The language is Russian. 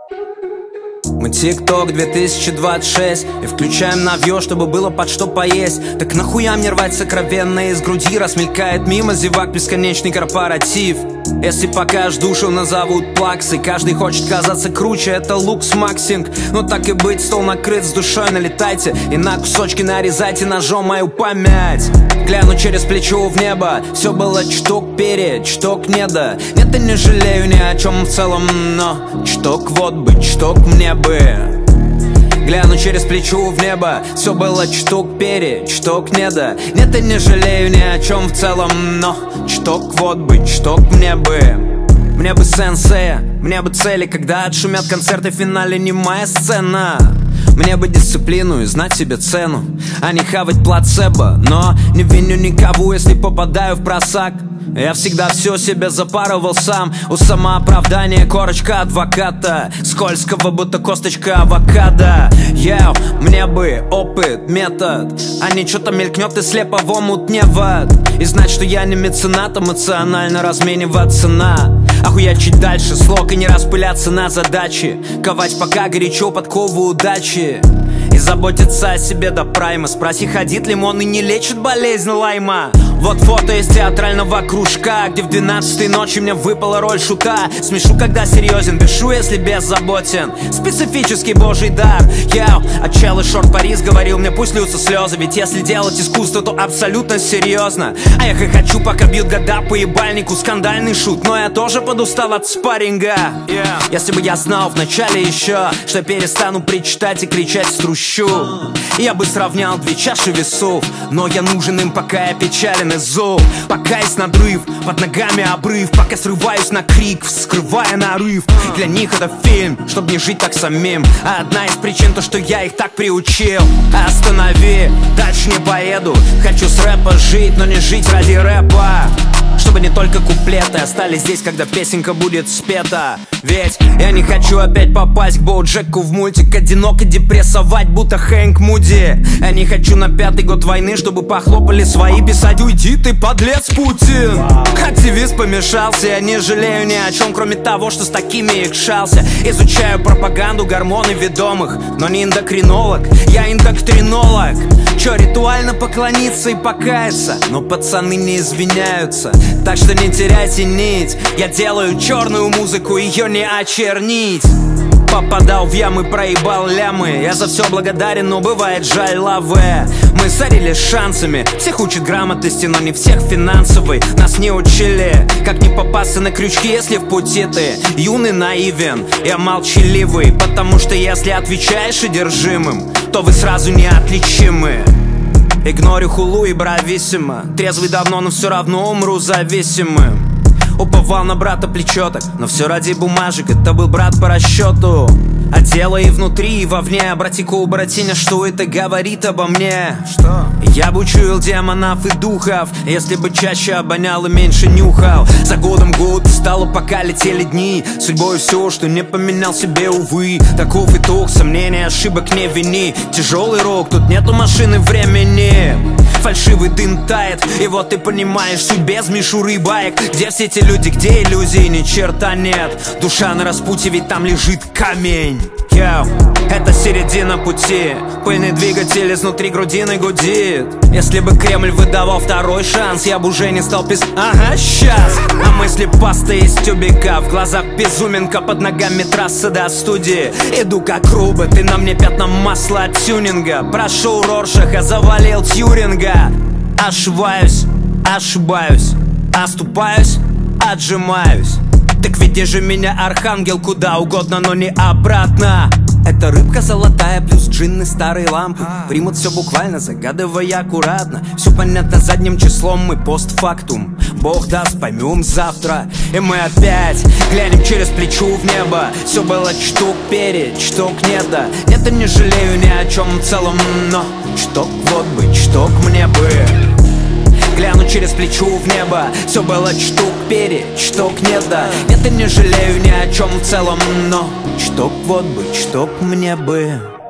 Мы ТикТок 2026 и включаем навье, чтобы было под что поесть. Так нахуя мне рвать сокровенное из груди, раз мелькает мимо зевак бесконечный корпоратив. Если покажешь душу, назовут плаксой. Каждый хочет казаться круче, это лукс-максинг. Но так и быть, стол накрыт, с душой налетайте и на кусочки нарезайте ножом мою память. Гляну через плечо в небо, все было чуток перед, чуток неда. Нет, я не жалею ни о чем в целом, но чуток вот бы, чуток мне бы. Гляну через плечо в небо, все было чуток перед, чуток неда. Нет, я не жалею ни о чем в целом, но чуток вот бы, чуток мне бы. Мне бы сенсея, мне бы цели, когда отшумят концерты в финале, не моя сцена. Мне бы дисциплину и знать себе цену, а не хавать плацебо. Но не виню никого, если попадаю в просак. Я всегда все себе запарывал сам. У самооправдания корочка адвоката, скользкого, будто косточка авокадо. Мне бы опыт, метод, а не что-то мелькнет и слепо в омут не вод. И знать, что я не меценат, эмоционально размениваться на охуячить дальше слог и не распыляться на задачи, ковать пока горячо подкову удачи. И заботиться о себе до прайма. Спроси, ходит лимон и не лечит болезнь лайма. Вот фото из театрального кружка, где в 12-й ночи мне выпала роль шута. Смешу, когда серьезен, дышу, если беззаботен. Специфический божий дар. А чел из шорт Парис говорил мне, пусть льются слезы, ведь если делать искусство, то абсолютно серьезно. А я хохочу, пока бьют года по ебальнику. Скандальный шут, но я тоже подустал от спарринга. Если бы я знал вначале еще, что я перестану причитать и кричать струщу, я бы сравнял две чаши весов. Но я нужен им, пока я печален и зол. Пока есть надрыв, под ногами обрыв. Пока срываюсь на крик, вскрывая нарыв. Для них это фильм, чтоб не жить так самим. А одна из причин то, что я их так приучил. Останови, дальше не поеду. Хочу с рэпа жить, но не жить ради рэпа. Чтобы не только куплеты остались здесь, когда песенка будет спета. Ведь я не хочу опять попасть к Боуджеку в мультик, одиноко депрессовать, будто Хэнк Муди. Я не хочу на 5-й год войны, чтобы похлопали свои, писать: уйди ты, подлец, Путин. Активист помешался, я не жалею ни о чем, кроме того, что с такими икшался. Изучаю пропаганду, гормоны ведомых, но не эндокринолог, я индоктринолог. Чё, ритуально поклониться и покаяться? Но пацаны не извиняются, так что не теряйте нить. Я делаю черную музыку, ее не очернить. Попадал в ямы, проебал лямы. Я за все благодарен, но бывает жаль лавы. Мы сорились шансами, всех учат грамотности, но не всех финансовой. Нас не учили, как не попасться на крючки, если в пути ты юный, наивен, я молчаливый. Потому что если отвечаешь одержимым, то вы сразу неотличимы. Игнорю хулу и брависсимо. Трезвый давно, но все равно умру зависимым. Уповал на брата плечо так, но все ради бумажек, это был брат по расчету. А дело и внутри, и вовне. Обрати-ка у братиня, что это говорит обо мне. Что? Я бы учуял демонов и духов, если бы чаще обонял и меньше нюхал. За годом год стало, пока летели дни. Судьбой все, что не поменял себе, увы. Таков итог, сомнений, ошибок не вини. Тяжелый рок, тут нету машины времени. Фальшивый дым тает, и вот ты понимаешь суть без мишуры и баек. Где все эти люди, где иллюзии, ни черта нет. Душа на распутье, ведь там лежит камень. Это середина пути. Пыльный двигатель изнутри грудины гудит. Если бы Кремль выдавал второй шанс, я бы уже не стал писать. Ага, щас. А мысли пасты из тюбика, в глазах безуминка, под ногами трасса до студии. Иду как робот, и на мне пятна масла от тюнинга. Прошел Роршаха, завалил Тьюринга. Ошибаюсь, ошибаюсь, оступаюсь, отжимаюсь. Так веди же меня, архангел, куда угодно, но не обратно. Это рыбка золотая плюс джинны старые лампы. Примут все буквально, загадывая аккуратно. Все понятно задним числом, мы постфактум. Бог даст, поймем завтра. И мы опять глянем через плечо в небо. Все было чуток перед, чуток нет, да. Нет, я не жалею ни о чем в целом, но чуток вот бы, чуток мне бы. Гляну через плечо в небо. Все было чуток перед, чуток нет, да. Нет, я не жалею ни о чем в целом, но чуток вот бы, чуток мне бы.